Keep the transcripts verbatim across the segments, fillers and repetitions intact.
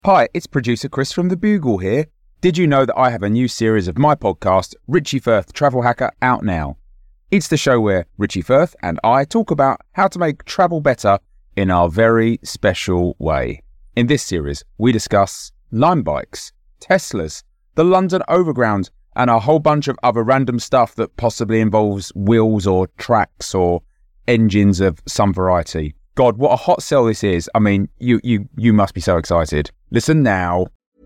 Hi, it's producer Chris from The Bugle here. Did you know that I have a new series of my podcast, Richie Firth Travel Hacker, out now? It's the show where Richie Firth and I talk about how to make travel better in our very special way. In this series, we discuss Lime bikes, Teslas, the London Overground, and a whole bunch of other random stuff that possibly involves wheels or tracks or engines of some variety. God, what a hot sell this is. I mean, you you you must be so excited. Listen now.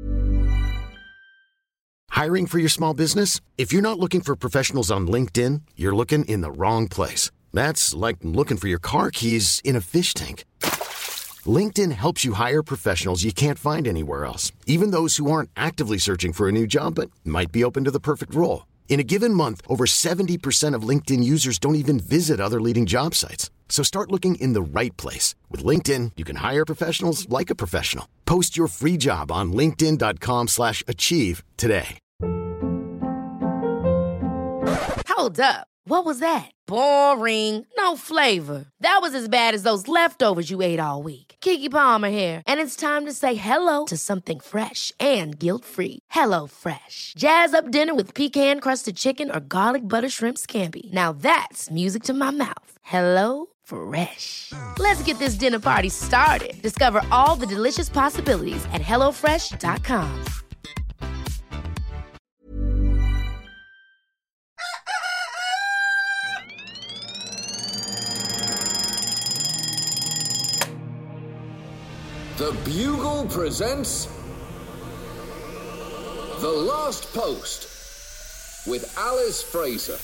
Hiring for your small business? If you're not looking for professionals on LinkedIn, you're looking in the wrong place. That's like looking for your car keys in a fish tank. LinkedIn helps you hire professionals you can't find anywhere else, even those who aren't actively searching for a new job but might be open to the perfect role. In a given month, over seventy percent of LinkedIn users don't even visit other leading job sites. So start looking in the right place. With LinkedIn, you can hire professionals like a professional. Post your free job on linkedin.com slash achieve today. Hold up. What was that? Boring. No flavor. That was as bad as those leftovers you ate all week. Keke Palmer here. And it's time to say hello to something fresh and guilt-free. Hello Fresh. Jazz up dinner with pecan-crusted chicken or garlic butter shrimp scampi. Now that's music to my mouth. Hello Fresh. Let's get this dinner party started. Discover all the delicious possibilities at hello fresh dot com. The Bugle presents The Last Post with Alice Fraser.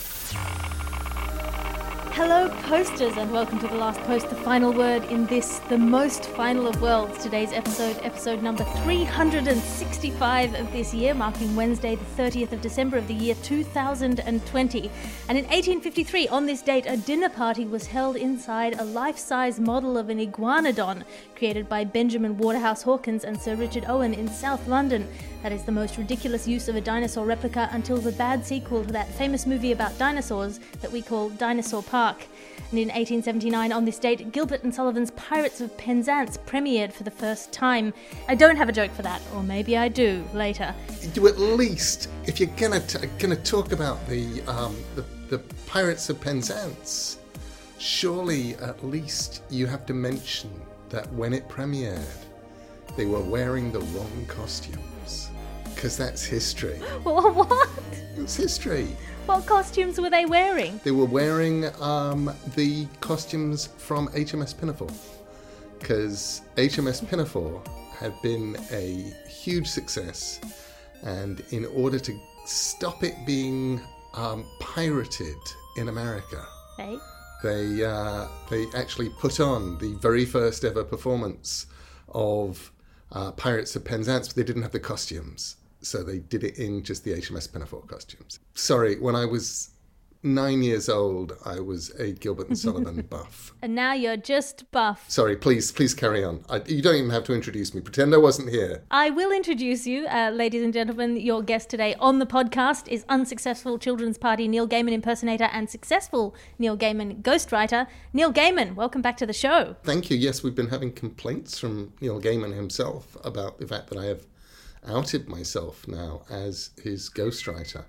Hello posters and welcome to The Last Post, the final word in this, the most final of worlds. Today's episode, episode number three hundred sixty-five of this year, marking Wednesday the thirtieth of December of the year two thousand twenty. And in eighteen fifty-three, on this date, a dinner party was held inside a life-size model of an iguanodon created by Benjamin Waterhouse Hawkins and Sir Richard Owen in South London. That is the most ridiculous use of a dinosaur replica until the bad sequel to that famous movie about dinosaurs that we call Dinosaur Park. And in eighteen seventy-nine, on this date, Gilbert and Sullivan's Pirates of Penzance premiered for the first time. I don't have a joke for that, or maybe I do later. You at least, if you're gonna t- gonna talk about the, um, the the Pirates of Penzance, surely at least you have to mention that when it premiered, they were wearing the wrong costumes. Because that's history. What? It's history. What costumes were they wearing? They were wearing um, the costumes from H M S Pinafore. Because H M S Pinafore had been a huge success. And in order to stop it being um, pirated in America, Hey? they uh, they actually put on the very first ever performance of uh, Pirates of Penzance, but they didn't have the costumes. So they did it in just the H M S Pinafore costumes. Sorry, when I was nine years old, I was a Gilbert and Sullivan buff. And now you're just buff. Sorry, please, please carry on. I, you don't even have to introduce me. Pretend I wasn't here. I will introduce you, uh, ladies and gentlemen. Your guest today on the podcast is unsuccessful children's party Neil Gaiman impersonator and successful Neil Gaiman ghostwriter. Neil Gaiman, welcome back to the show. Thank you. Yes, we've been having complaints from Neil Gaiman himself about the fact that I have outed myself now as his ghostwriter.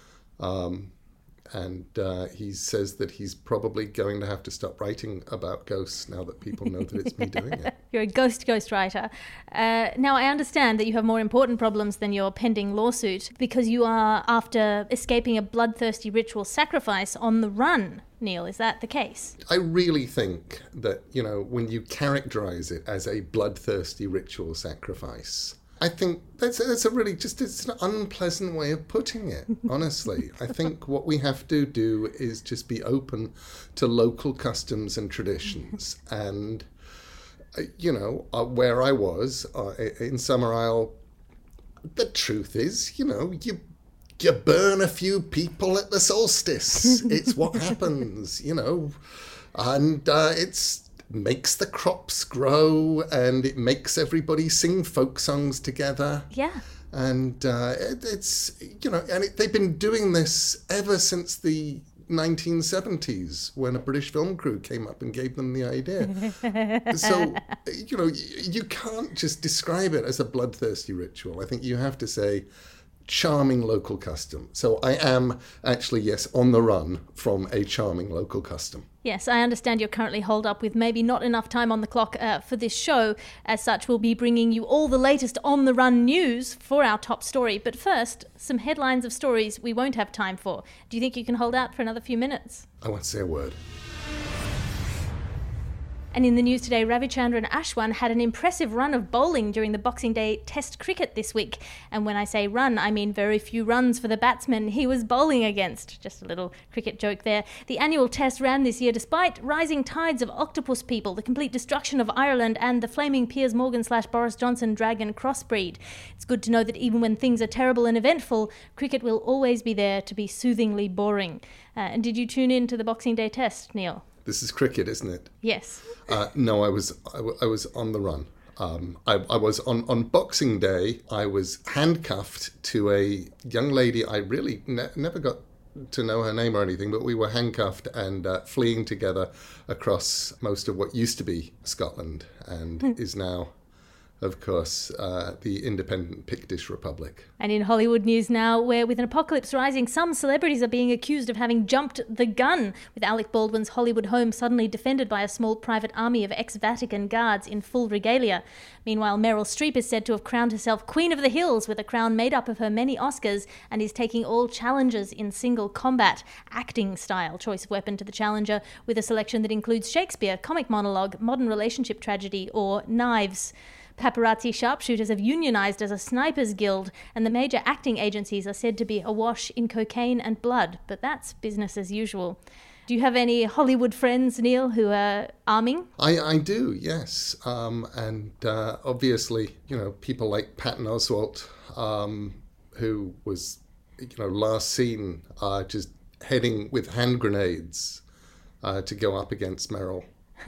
Um, and uh, he says that he's probably going to have to stop writing about ghosts now that people know that it's me doing it. You're a ghost ghostwriter. Uh, now, I understand that you have more important problems than your pending lawsuit because you are after escaping a bloodthirsty ritual sacrifice on the run. Neil, is that the case? I really think that, you know, when you characterize it as a bloodthirsty ritual sacrifice, I think that's, that's a really just, it's an unpleasant way of putting it, honestly. I think what we have to do is just be open to local customs and traditions. And, uh, you know, uh, where I was uh, in Summerisle, the truth is, you know, you you burn a few people at the solstice. It's what happens, you know. And uh, it's... makes the crops grow and it makes everybody sing folk songs together. Yeah. And uh, it, it's, you know, and it, they've been doing this ever since the nineteen seventies when a British film crew came up and gave them the idea. So, you know, you can't just describe it as a bloodthirsty ritual. I think you have to say charming local custom. So I am actually, yes, on the run from a charming local custom. Yes, I understand you're currently holed up with maybe not enough time on the clock uh, for this show. As such, we'll be bringing you all the latest on-the-run news for our top story. But first, some headlines of stories we won't have time for. Do you think you can hold out for another few minutes? I won't say a word. And in the news today, Ravichandran Ashwan had an impressive run of bowling during the Boxing Day Test cricket this week. And when I say run, I mean very few runs for the batsman he was bowling against. Just a little cricket joke there. The annual Test ran this year despite rising tides of octopus people, the complete destruction of Ireland, and the flaming Piers Morgan slash Boris Johnson dragon crossbreed. It's good to know that even when things are terrible and eventful, cricket will always be there to be soothingly boring. Uh, and did you tune in to the Boxing Day Test, Neil? This is cricket, isn't it? Yes. Uh, no, I was I, w- I was on the run. Um, I, I was on, on Boxing Day. I was handcuffed to a young lady. I really ne- never got to know her name or anything, but we were handcuffed and uh, fleeing together across most of what used to be Scotland and is now, of course, uh, the independent Pictish Republic. And in Hollywood news now, where with an apocalypse rising, some celebrities are being accused of having jumped the gun, with Alec Baldwin's Hollywood home suddenly defended by a small private army of ex-Vatican guards in full regalia. Meanwhile, Meryl Streep is said to have crowned herself Queen of the Hills with a crown made up of her many Oscars and is taking all challengers in single combat, acting-style choice of weapon to the challenger, with a selection that includes Shakespeare, comic monologue, modern relationship tragedy, or knives. Paparazzi sharpshooters have unionized as a snipers guild, and the major acting agencies are said to be awash in cocaine and blood, but that's business as usual. Do you have any Hollywood friends, Neil, who are arming? I, I do, yes. Um, and uh, obviously, you know, people like Patton Oswalt, um, who was, you know, last seen uh, just heading with hand grenades uh, to go up against Meryl.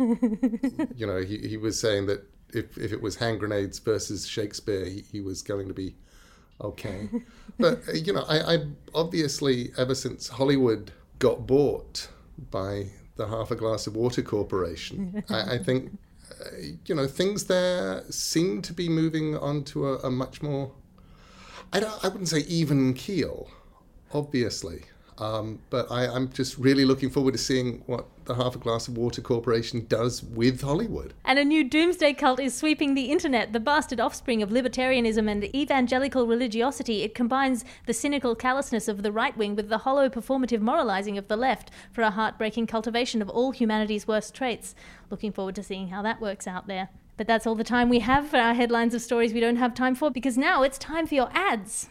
You know, he, he was saying that If, if it was hand grenades versus Shakespeare, he, he was going to be okay. But, uh, you know, I, I obviously, ever since Hollywood got bought by the Half a Glass of Water Corporation, I, I think, uh, you know, things there seem to be moving onto a, a much more, I, don't, I wouldn't say even keel, obviously. Um, but I, I'm just really looking forward to seeing what the Half a Glass of Water Corporation does with Hollywood. And a new doomsday cult is sweeping the internet, the bastard offspring of libertarianism and evangelical religiosity. It combines the cynical callousness of the right wing with the hollow performative moralizing of the left for a heartbreaking cultivation of all humanity's worst traits. Looking forward to seeing how that works out there. But that's all the time we have for our headlines of stories we don't have time for, because now it's time for your ads.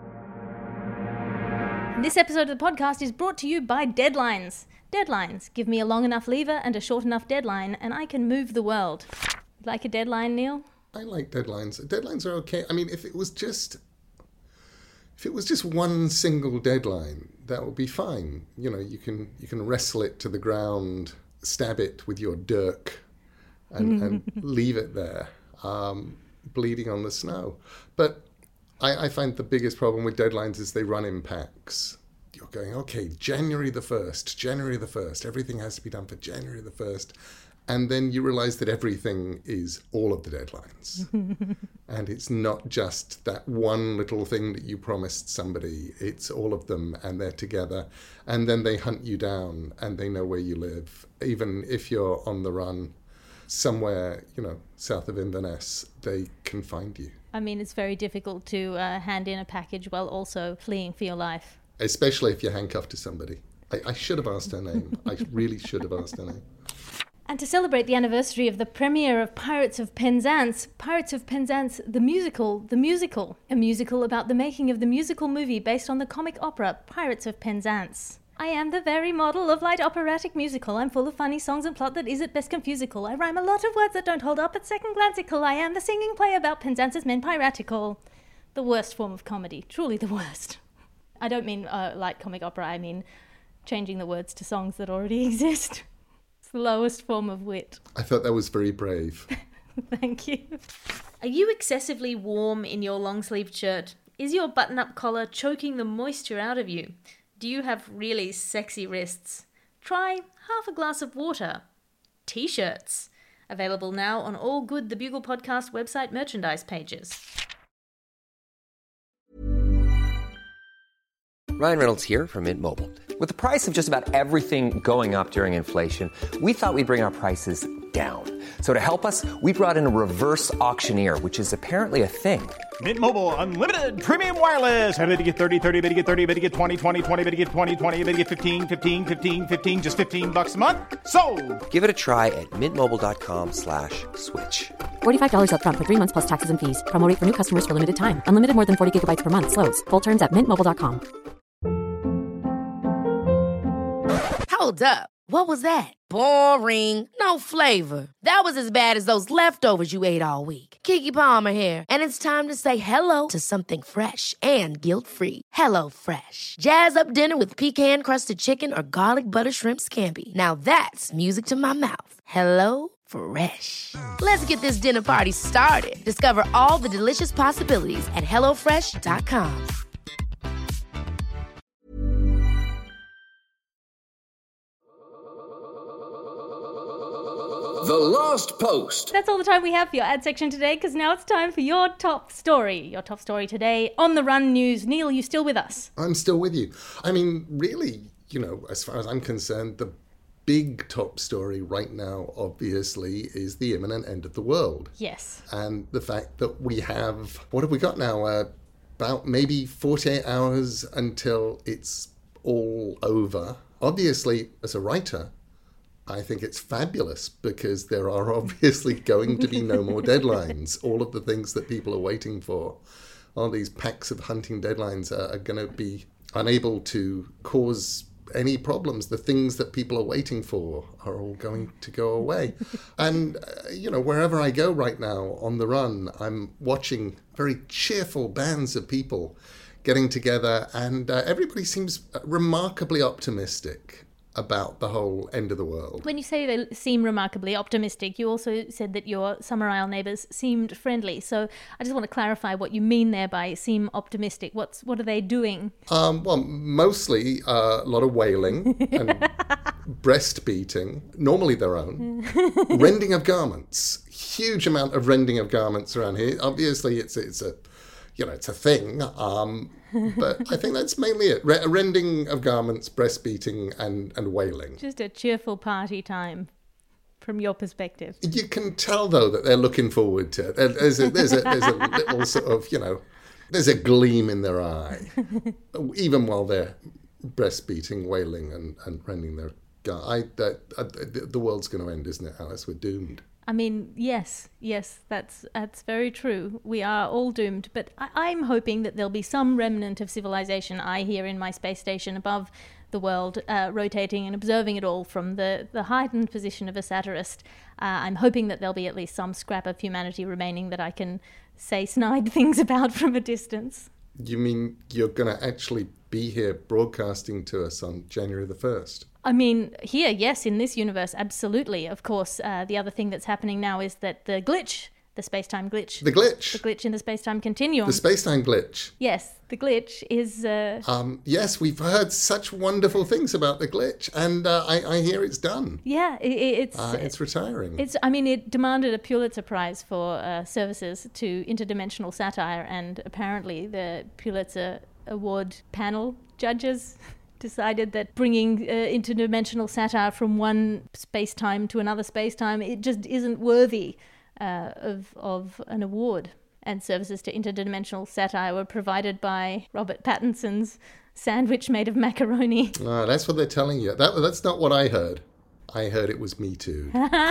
This episode of the podcast is brought to you by Deadlines. Deadlines. Give me a long enough lever and a short enough deadline, and I can move the world. Like a deadline, Neil? I like deadlines. Deadlines are okay. I mean, if it was just, if it was just one single deadline, that would be fine. You know, you can you can wrestle it to the ground, stab it with your dirk, and, and leave it there, um, bleeding on the snow. But I, I find the biggest problem with deadlines is they run in packs. You're going, okay, January the first, January the first, everything has to be done for January the first. And then you realize that everything is all of the deadlines. And it's not just that one little thing that you promised somebody. It's all of them, and they're together. And then they hunt you down, and they know where you live. Even if you're on the run somewhere, you know, south of Inverness, they can find you. I mean, it's very difficult to uh, hand in a package while also fleeing for your life. Especially if you're handcuffed to somebody. I, I should have asked her name. I really should have asked her name. And to celebrate the anniversary of the premiere of Pirates of Penzance, Pirates of Penzance, the musical, the musical, a musical about the making of the musical movie based on the comic opera Pirates of Penzance. I am the very model of light operatic musical. I'm full of funny songs and plot that is at best confusical. I rhyme a lot of words that don't hold up at second glanceical. I am the singing play about Penzance's men piratical. The worst form of comedy. Truly the worst. I don't mean uh, light comic opera. I mean changing the words to songs that already exist. It's the lowest form of wit. I thought that was very brave. Thank you. Are you excessively warm in your long-sleeved shirt? Is your button-up collar choking the moisture out of you? Do you have really sexy wrists? Try half a glass of water. T-shirts. Available now on all good The Bugle Podcast website merchandise pages. Ryan Reynolds here from Mint Mobile. With the price of just about everything going up during inflation, we thought we'd bring our prices down. So to help us, we brought in a reverse auctioneer, which is apparently a thing. Mint Mobile Unlimited Premium Wireless. How to get thirty, thirty, how to get thirty, how to get twenty, twenty, twenty, how to get twenty, twenty, how to get fifteen, fifteen, fifteen, fifteen, just fifteen bucks a month? Sold! Give it a try at mintmobile.com slash switch. forty-five dollars up front for three months plus taxes and fees. Promo rate for new customers for limited time. Unlimited more than forty gigabytes per month. Slows full terms at mint mobile dot com. Hold up. What was that? Boring. No flavor. That was as bad as those leftovers you ate all week. Keke Palmer here, and it's time to say hello to something fresh and guilt-free. Hello Fresh. Jazz up dinner with pecan-crusted chicken or garlic butter shrimp scampi. Now that's music to my mouth. Hello Fresh. Let's get this dinner party started. Discover all the delicious possibilities at hello fresh dot com. The Last Post. That's all the time we have for your ad section today, because now it's time for your top story. Your top story today, On the Run News. Neil, you still with us? I'm still with you. I mean, really, you know, as far as I'm concerned, the big top story right now, obviously, is the imminent end of the world. Yes. And the fact that we have, what have we got now? Uh, about maybe forty-eight hours until it's all over. Obviously, as a writer, I think it's fabulous because there are obviously going to be no more deadlines. All of the things that people are waiting for, all these packs of hunting deadlines are, are going to be unable to cause any problems. The things that people are waiting for are all going to go away. And, uh, you know, wherever I go right now on the run, I'm watching very cheerful bands of people getting together, and uh, everybody seems remarkably optimistic about the whole end of the world. When you say they seem remarkably optimistic, you also said that your Summer Isle neighbours seemed friendly. So I just want to clarify what you mean there by seem optimistic. What's What are they doing? Um, well, mostly uh, a lot of wailing and breast beating, normally their own. Rending of garments. Huge amount of rending of garments around here. Obviously, it's it's a you know it's a thing. Um, but I think that's mainly it. Re- rending of garments, breast beating, and, and wailing. Just a cheerful party time, from your perspective. You can tell, though, that they're looking forward to it. There's a, there's a, there's a little sort of, you know, there's a gleam in their eye, even while they're breast beating, wailing, and, and rending their garments. I, that, uh, the world's going to end, isn't it, Alice? We're doomed. I mean, yes, yes, that's that's very true. We are all doomed, but I, I'm hoping that there'll be some remnant of civilization I hear in my space station above the world, uh, rotating and observing it all from the, the heightened position of a satirist. Uh, I'm hoping that there'll be at least some scrap of humanity remaining that I can say snide things about from a distance. You mean you're going to actually be here broadcasting to us on January the first? I mean, here, yes, in this universe, absolutely. Of course, uh, the other thing that's happening now is that the glitch, the space-time glitch. The glitch? The glitch in the space-time continuum. The space-time glitch. Yes, the glitch is... Uh... Um, yes, we've heard such wonderful things about the glitch, and uh, I, I hear it's done. Yeah, it, it's... Uh, it's retiring. It's. I mean, it demanded a Pulitzer Prize for uh, services to interdimensional satire, and apparently the Pulitzer Award panel judges decided that bringing uh, interdimensional satire from one space-time to another space-time, it just isn't worthy uh, of of an award. And services to interdimensional satire were provided by Robert Pattinson's sandwich made of macaroni. Oh, that's what they're telling you. That That's not what I heard. I heard it was Me Too.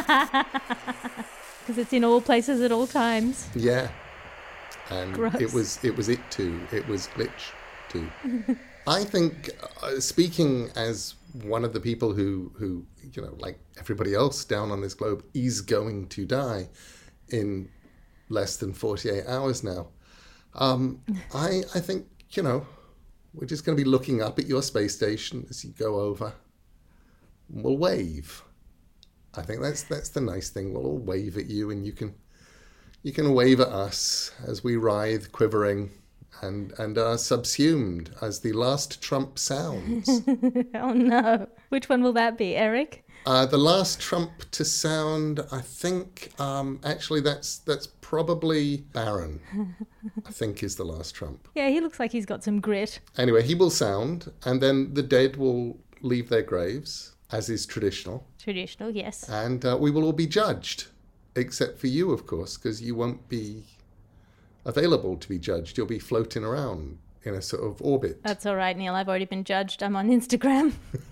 Because it's in all places at all times. Yeah. And Gross. it was it was it too. It was Glitch too. I think, uh, speaking as one of the people who, who, you know, like everybody else down on this globe, is going to die in less than forty-eight hours now, um, I, I think, you know, we're just going to be looking up at your space station as you go over. We'll wave. I think that's that's the nice thing. We'll all wave at you, and you can you can wave at us as we writhe, quivering, and, and are subsumed as the last trump sounds. Oh no. Which one will that be, Eric? Uh, the last trump to sound, I think, um, actually that's that's probably Baron, I think is the last trump. Yeah, he looks like he's got some grit. Anyway, he will sound, and then the dead will leave their graves, as is traditional. Traditional, yes. And uh, we will all be judged, except for you, of course, because you won't be available to be judged. You'll be floating around in a sort of orbit. That's all right, Neil. I've already been judged. I'm on Instagram.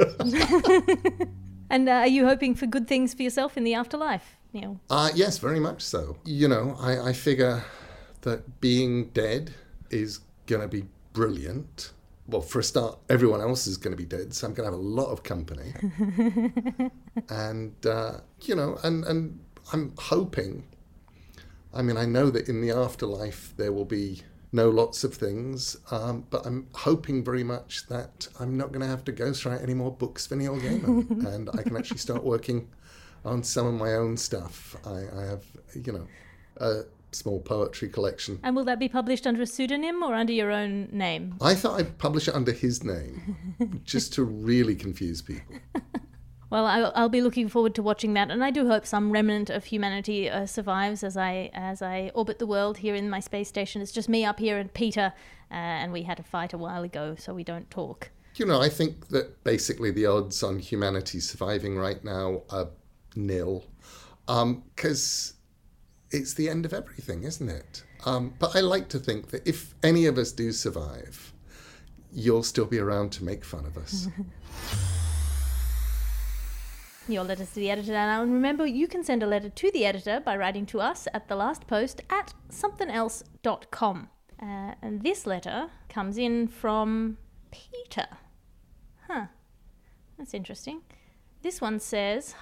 And uh, are you hoping for good things for yourself in the afterlife, Neil? Uh, yes, very much so. You know, I, I figure that being dead is going to be brilliant. Well, for a start, everyone else is going to be dead, so I'm going to have a lot of company. and, uh, you know, and, and I'm hoping, I mean, I know that in the afterlife there will be no lots of things, um, but I'm hoping very much that I'm not going to have to ghostwrite any more books for Neil Gaiman, and I can actually start working on some of my own stuff. I, I have, you know, a small poetry collection. And will that be published under a pseudonym or under your own name? I thought I'd publish it under his name, just to really confuse people. Well, I'll, I'll be looking forward to watching that, and I do hope some remnant of humanity uh, survives as I as I orbit the world here in my space station. It's just me up here and Peter, uh, and we had a fight a while ago, so we don't talk. You know, I think that basically the odds on humanity surviving right now are nil, because um, it's the end of everything, isn't it? Um, but I like to think that if any of us do survive, you'll still be around to make fun of us. Your letters to the editor now, and remember you can send a letter to the editor by writing to us at the last post at something else dot com. Uh, and this letter comes in from Peter. Huh, that's interesting. This one says,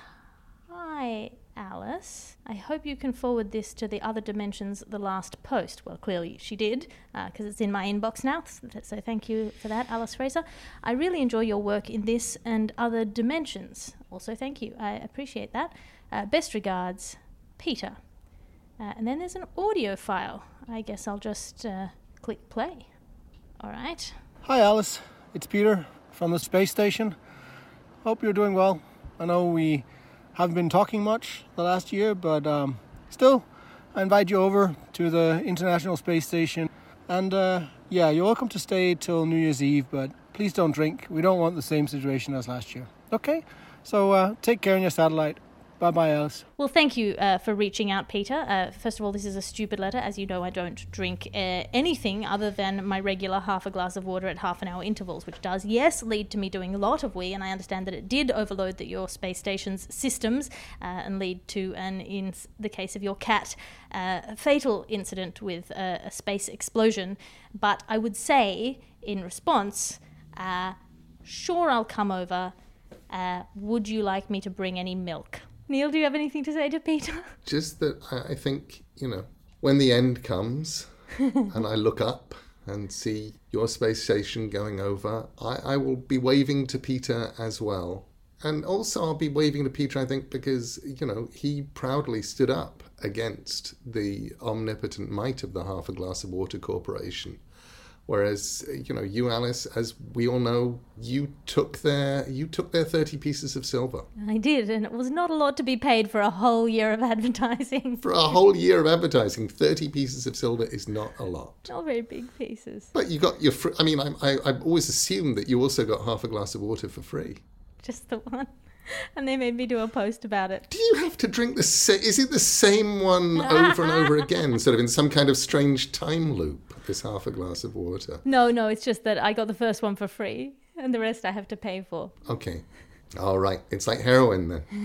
"Hi Alice, I hope you can forward this to the Other Dimensions The Last Post." Well, clearly she did, because uh, it's in my inbox now, so thank you for that, Alice Fraser. "I really enjoy your work in this and other dimensions." Also, thank you. I appreciate that. Uh, best regards, Peter. Uh, and then there's an audio file. I guess I'll just uh, click play. All right. Hi, Alice. It's Peter from the space station. Hope you're doing well. I know we haven't been talking much the last year, but um, still, I invite you over to the International Space Station. And uh, yeah, you're welcome to stay till New Year's Eve, but please don't drink. We don't want the same situation as last year. Okay? So uh, take care on your satellite. Bye-bye, Alice. Well, thank you uh, for reaching out, Peter. Uh, first of all, this is a stupid letter. As you know, I don't drink uh, anything other than my regular half a glass of water at half an hour intervals, which does, yes, lead to me doing a lot of wee, and I understand that it did overload the, your space station's systems uh, and lead to, an, in the case of your cat, uh, a fatal incident with uh, a space explosion. But I would say, in response, uh, sure, I'll come over. Uh, would you like me to bring any milk? Neil, do you have anything to say to Peter? Just that I think, you know, when the end comes and I look up and see your space station going over, I, I will be waving to Peter as well. And also I'll be waving to Peter, I think, because, you know, he proudly stood up against the omnipotent might of the Half a Glass of Water Corporation. Whereas, you know, you, Alice, as we all know, you took their you took their thirty pieces of silver. I did, and it was not a lot to be paid for a whole year of advertising. For a whole year of advertising, thirty pieces of silver is not a lot. Not very big pieces. But you got your... Fr- I mean, I, I, I've always assumed that you also got half a glass of water for free. Just the one. And they made me do a post about it. Do you have to drink the same... Is it the same one over and over again, sort of in some kind of strange time loop, this half a glass of water? No, no, it's just that I got the first one for free, and the rest I have to pay for. Okay. All right. It's like heroin,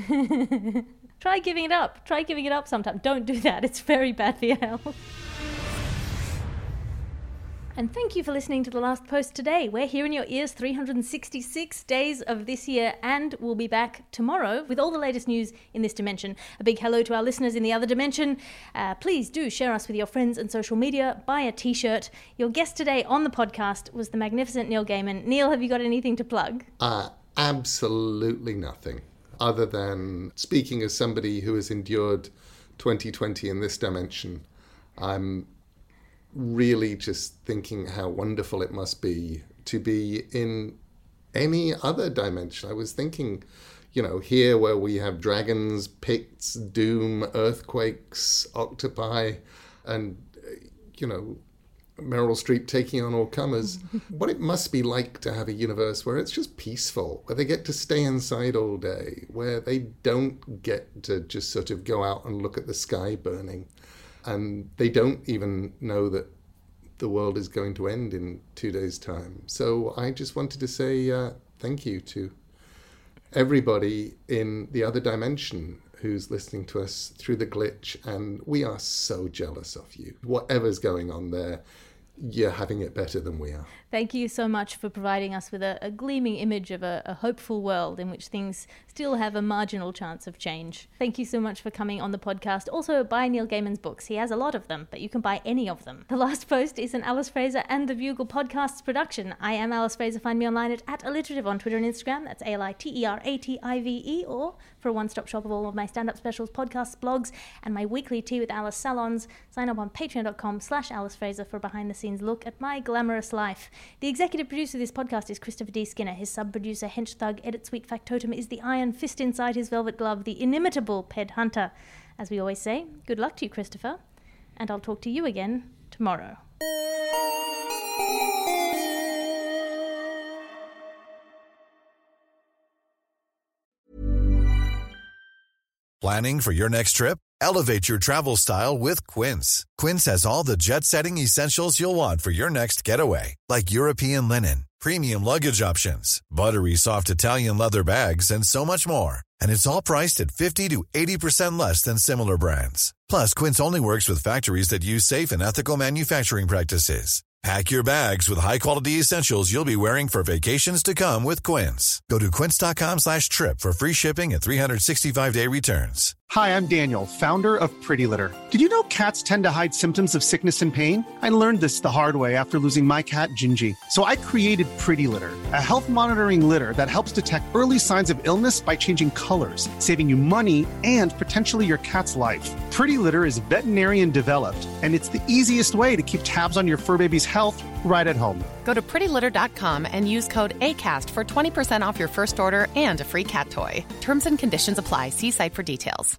then. Try giving it up. Try giving it up sometime. Don't do that. It's very bad for your health. And thank you for listening to The Last Post today. We're here in your ears three hundred sixty-six days of this year, and we'll be back tomorrow with all the latest news in this dimension. A big hello to our listeners in the other dimension. Uh, please do share us with your friends and social media. Buy a t-shirt. Your guest today on the podcast was the magnificent Neil Gaiman. Neil, have you got anything to plug? Uh, absolutely nothing. Other than speaking as somebody who has endured twenty twenty in this dimension, I'm really just thinking how wonderful it must be to be in any other dimension. I was thinking, you know, here where we have dragons, picts, doom, earthquakes, octopi, and, you know, Meryl Streep taking on all comers, what it must be like to have a universe where it's just peaceful, where they get to stay inside all day, where they don't get to just sort of go out and look at the sky burning. And they don't even know that the world is going to end in two days' time. So I just wanted to say uh, thank you to everybody in the other dimension who's listening to us through the glitch. And we are so jealous of you. Whatever's going on there, you're having it better than we are. Thank you so much for providing us with a, a gleaming image of a, a hopeful world in which things still have a marginal chance of change. Thank you so much for coming on the podcast. Also, buy Neil Gaiman's books. He has a lot of them, but you can buy any of them. The Last Post is an Alice Fraser and the Bugle Podcasts production. I am Alice Fraser. Find me online at, at alliterative on Twitter and Instagram. That's A L I T E R A T I V E, or for a one-stop shop of all of my stand-up specials, podcasts, blogs, and my weekly Tea with Alice salons. Sign up on patreon.com slash Alice Fraser for a behind-the-scenes look at my glamorous life. The executive producer of this podcast is Christopher D. Skinner. His sub-producer, hench thug, edit suite factotum is the iron fist inside his velvet glove, the inimitable Ped Hunter. As we always say, good luck to you, Christopher, and I'll talk to you again tomorrow. Planning for your next trip? Elevate your travel style with Quince. Quince has all the jet-setting essentials you'll want for your next getaway, like European linen, premium luggage options, buttery soft Italian leather bags, and so much more. And it's all priced at fifty to eighty percent less than similar brands. Plus, Quince only works with factories that use safe and ethical manufacturing practices. Pack your bags with high-quality essentials you'll be wearing for vacations to come with Quince. Go to quince.com slash trip for free shipping and three sixty-five day returns. Hi, I'm Daniel, founder of Pretty Litter. Did you know cats tend to hide symptoms of sickness and pain? I learned this the hard way after losing my cat, Gingy. So I created Pretty Litter, a health monitoring litter that helps detect early signs of illness by changing colors, saving you money and potentially your cat's life. Pretty Litter is veterinarian developed, and it's the easiest way to keep tabs on your fur baby's health right at home. Go to pretty litter dot com and use code ACAST for twenty percent off your first order and a free cat toy. Terms and conditions apply. See site for details.